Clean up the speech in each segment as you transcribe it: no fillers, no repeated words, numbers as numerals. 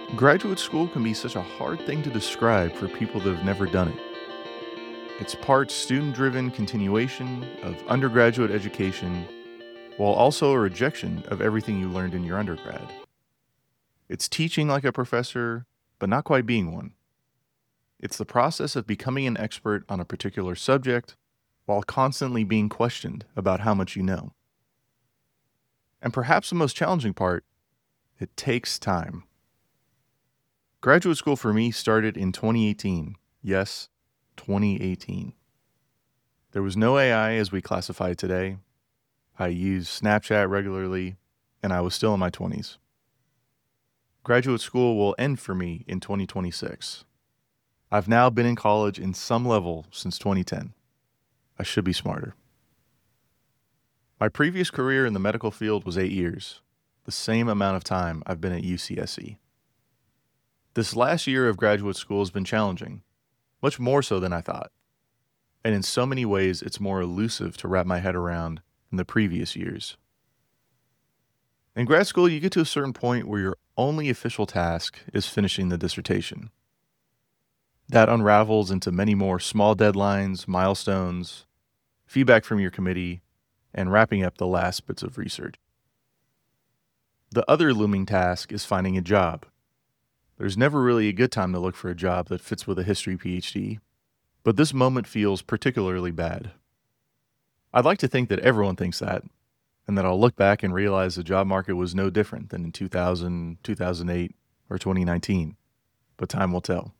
Graduate school can be such a hard thing to describe for people that have never done it. It's part student driven continuation of undergraduate education, while also a rejection of everything you learned in your undergrad. It's teaching like a professor, but not quite being one. It's the process of becoming an expert on a particular subject while constantly being questioned about how much you know. And perhaps the most challenging part, it takes time. Graduate school for me started in 2018. Yes, 2018. There was no AI as we classify it today. I used Snapchat regularly, and I was still in my 20s. Graduate school will end for me in 2026. I've now been in college in some level since 2010. I should be smarter. My previous career in the medical field was 8 years, the same amount of time I've been at UCSC. This last year of graduate school has been challenging, much more so than I thought. And in so many ways, it's more elusive to wrap my head around than the previous years. In grad school, you get to a certain point where your only official task is finishing the dissertation. That unravels into many more small deadlines, milestones, feedback from your committee, and wrapping up the last bits of research. The other looming task is finding a job. There's never really a good time to look for a job that fits with a history PhD, but this moment feels particularly bad. I'd like to think that everyone thinks that, and that I'll look back and realize the job market was no different than in 2000, 2008, or 2019, but time will tell.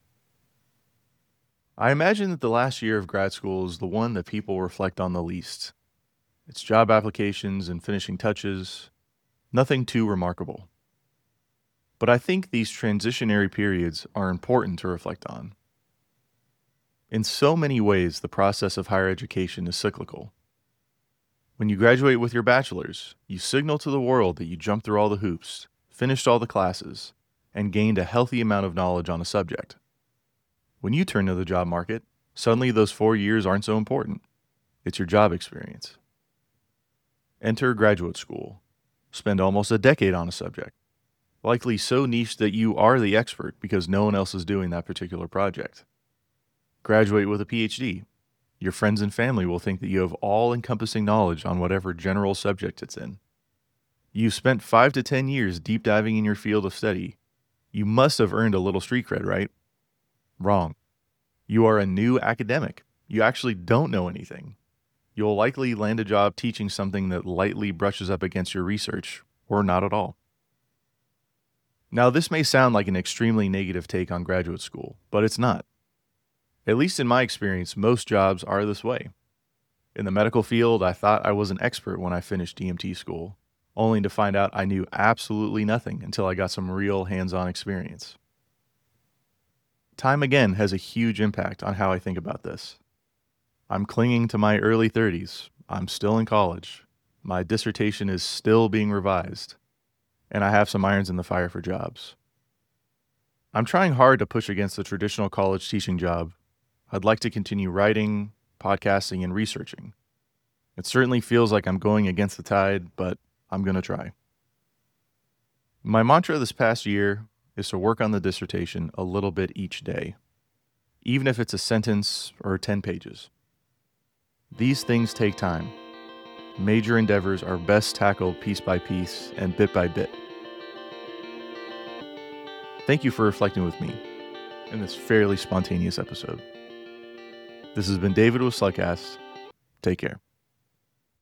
I imagine that the last year of grad school is the one that people reflect on the least. It's job applications and finishing touches, nothing too remarkable. But I think these transitionary periods are important to reflect on. In so many ways, the process of higher education is cyclical. When you graduate with your bachelor's, you signal to the world that you jumped through all the hoops, finished all the classes, and gained a healthy amount of knowledge on a subject. When you turn to the job market, suddenly those 4 years aren't so important. It's your job experience. Enter graduate school. Spend almost a decade on a subject, likely so niche that you are the expert because no one else is doing that particular project. Graduate with a PhD. Your friends and family will think that you have all-encompassing knowledge on whatever general subject it's in. You've spent 5 to 10 years deep diving in your field of study. You must have earned a little street cred, right? Wrong. You are a new academic. You actually don't know anything. You'll likely land a job teaching something that lightly brushes up against your research, or not at all. Now, this may sound like an extremely negative take on graduate school, but it's not. At least in my experience, most jobs are this way. In the medical field, I thought I was an expert when I finished DMT school, only to find out I knew absolutely nothing until I got some real hands-on experience. Time again has a huge impact on how I think about this. I'm clinging to my early 30s. I'm still in college. My dissertation is still being revised. And I have some irons in the fire for jobs. I'm trying hard to push against the traditional college teaching job. I'd like to continue writing, podcasting, and researching. It certainly feels like I'm going against the tide, but I'm going to try. My mantra this past year is to work on the dissertation a little bit each day, even if it's a sentence or 10 pages. These things take time. Major endeavors are best tackled piece by piece and bit by bit. Thank you for reflecting with me in this fairly spontaneous episode. This has been David with Slugcast. Take care.